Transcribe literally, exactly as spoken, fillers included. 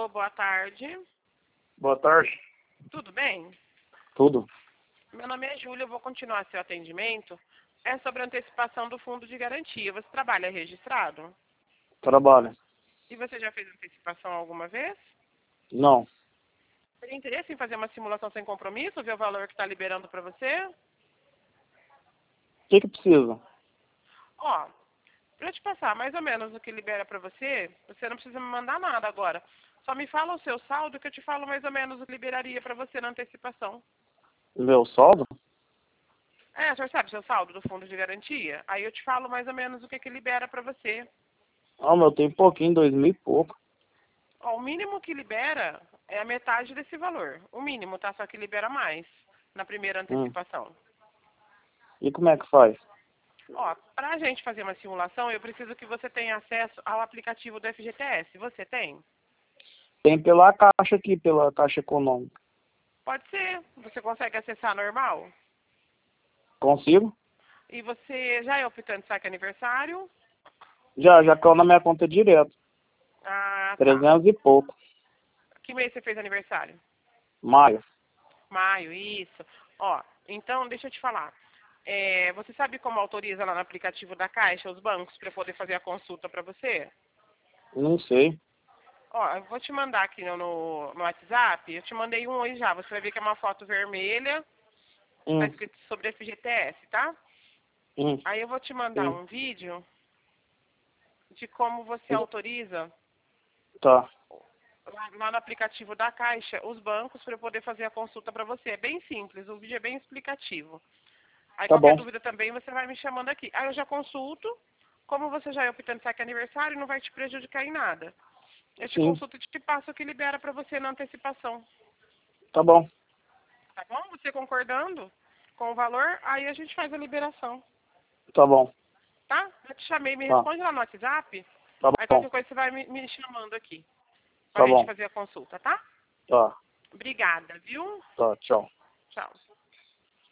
Alô, boa tarde. Boa tarde. Tudo bem? Tudo. Meu nome é Júlia, eu vou continuar seu atendimento. É sobre a antecipação do fundo de garantia. Você trabalha registrado? Trabalho. E você já fez antecipação alguma vez? Não. Teria interesse em fazer uma simulação sem compromisso, ver o valor que está liberando para você? O que que precisa? Ó, para te passar mais ou menos o que libera para você, você não precisa me mandar nada agora. Só me fala o seu saldo que eu te falo mais ou menos o que liberaria para você na antecipação. Meu saldo? É, o senhor sabe seu saldo do fundo de garantia? Aí eu te falo mais ou menos o que que libera para você. Ah, meu, tem pouquinho, dois mil e pouco. Ó, o mínimo que libera é a metade desse valor. O mínimo, tá? Só que libera mais na primeira Hum. antecipação. E como é que faz? Ó, para a gente fazer uma simulação, eu preciso que você tenha acesso ao aplicativo do F G T S. Você tem? Tem pela caixa aqui, pela Caixa Econômica. Pode ser. Você consegue acessar normal? Consigo? E você já é optante saque aniversário? Já, já caiu na minha conta direto. Ah, tá. Trezentos e pouco. Que mês você fez aniversário? Maio. Maio, isso. Ó, então deixa eu te falar. É, você sabe como autoriza lá no aplicativo da Caixa os bancos para poder fazer a consulta para você? Não sei. Ó, eu vou te mandar aqui no, no, no WhatsApp. Eu te mandei um hoje já. Você vai ver que é uma foto vermelha. Tá Hum. escrito sobre F G T S, tá? Hum. Aí eu vou te mandar Sim. um vídeo de como você autoriza Tá. lá, lá no aplicativo da Caixa os bancos para poder fazer a consulta para você. É bem simples, o vídeo é bem explicativo. Aí Tá qualquer bom. dúvida também você vai me chamando aqui. Aí eu já consulto. Como você já é optante saque aniversário, não vai te prejudicar em nada. Eu te Sim. consulto e te passo o que libera para você na antecipação. Tá bom. Tá bom? Você concordando com o valor, aí a gente faz a liberação. Tá bom. Tá? Eu te chamei, me Tá. responde lá no WhatsApp. Tá Aí bom. qualquer coisa você vai me, me chamando aqui. Pra Tá gente bom. fazer a consulta, tá? Tá. Obrigada, viu? Tá. Tchau. Tchau.